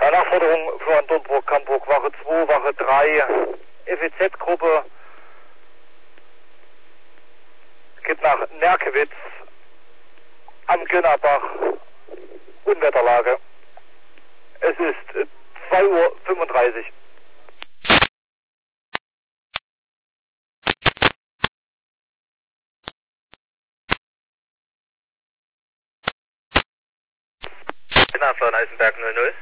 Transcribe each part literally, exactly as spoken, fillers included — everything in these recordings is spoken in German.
Ja, Nachforderung von Dornbrook, Camburg, Wache zwei, Wache drei, F E Z-Gruppe geht nach Nerkewitz am Gönnerbach, Unwetterlage. Es ist zwei Uhr fünfunddreißig. Genau, von Eisenberg null null.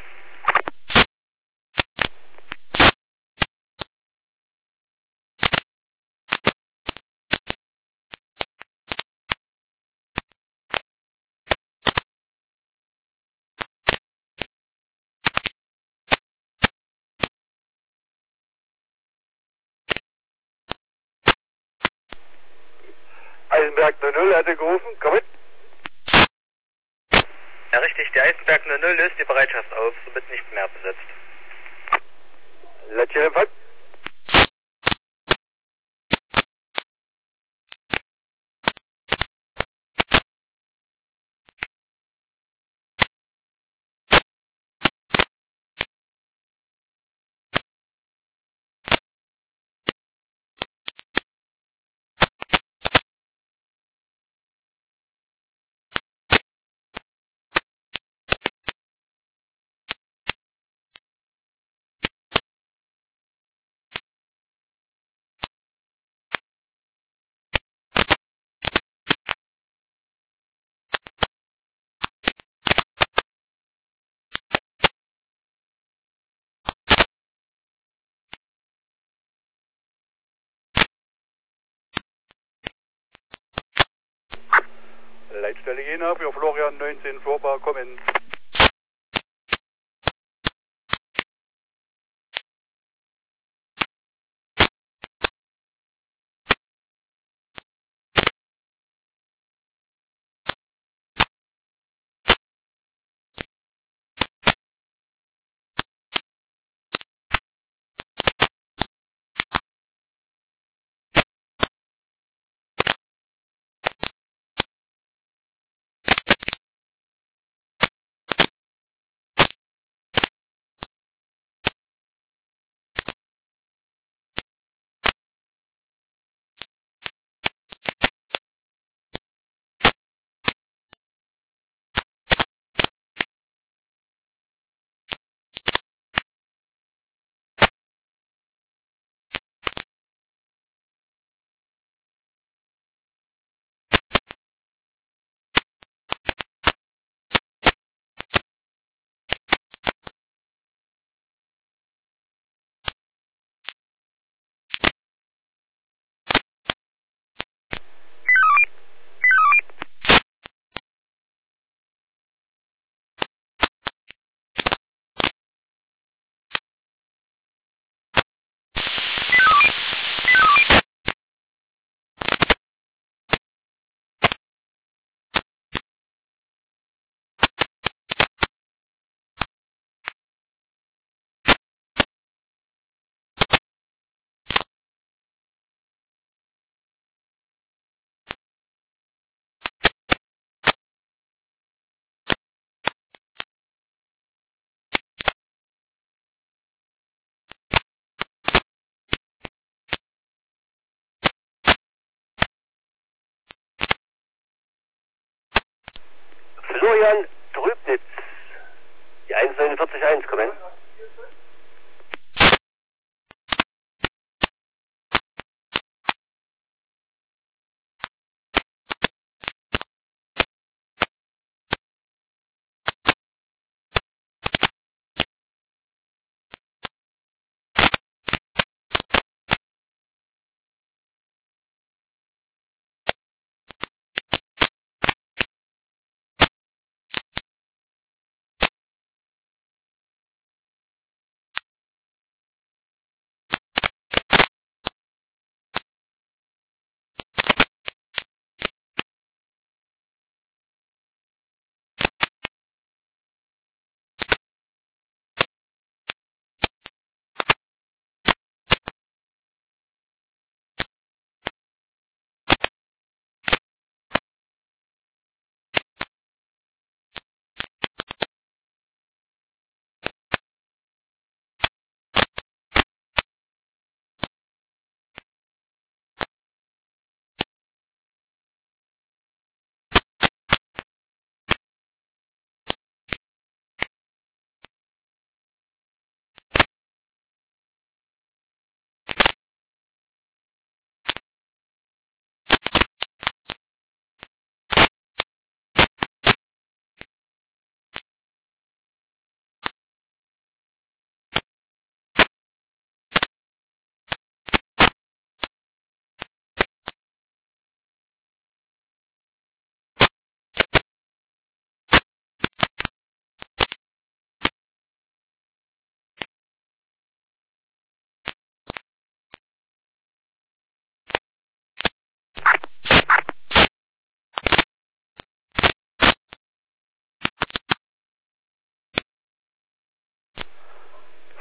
Eisenberg null null hatte gerufen, komm mit. Ja, richtig, die Eisenberg null null löst die Bereitschaft auf, somit nicht mehr besetzt. Letzter Empfang. Leitstelle Jena für Florian neunzehn Vorbau, kommen. Florian Trübnitz, die eins neun vier eins, kommen.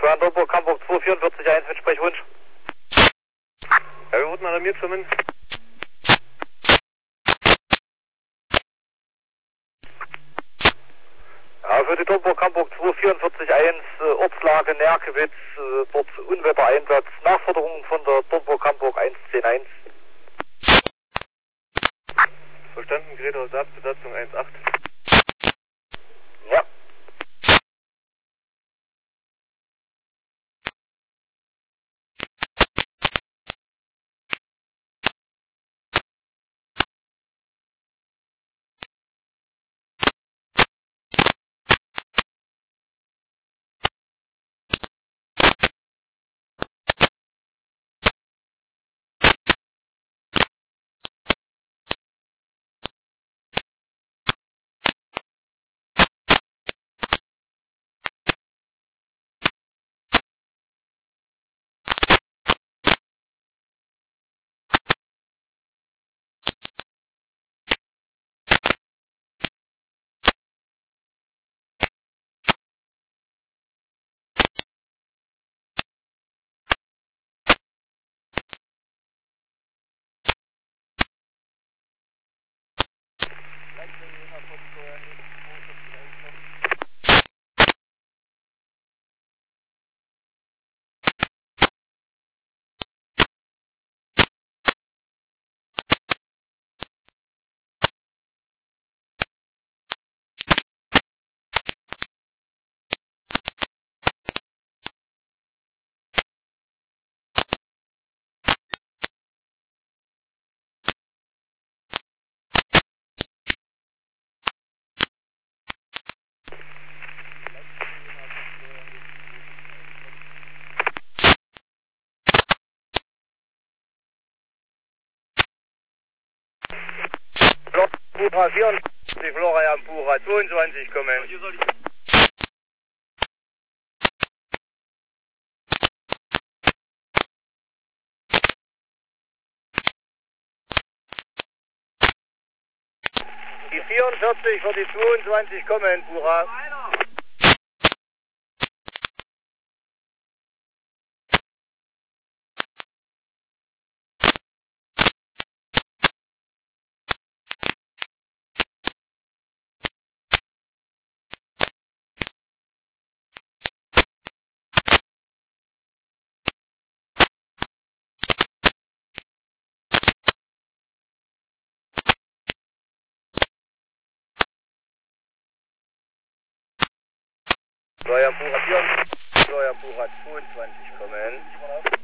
Steuern Dortmund, Hamburg zwei vier vier eins mit Sprechwunsch. Ja, wir wurden alarmiert kommen. Ja, für die Dortmund, Hamburg zwei vier vier eins, äh, Ortslage Nerkewitz, äh, dort Unwettereinsatz, Nachforderung von der Dortmund, Hamburg eins zehn eins. Verstanden, Gerät aus Besatzung eins acht. Ja. Pura vierundachtzig, Florian Pura zweiundzwanzig kommen. Die vierundvierzig für die zweiundzwanzig kommen, Pura. Florian Pura vierundachtzig, Florian Pura zweiundzwanzig kommen.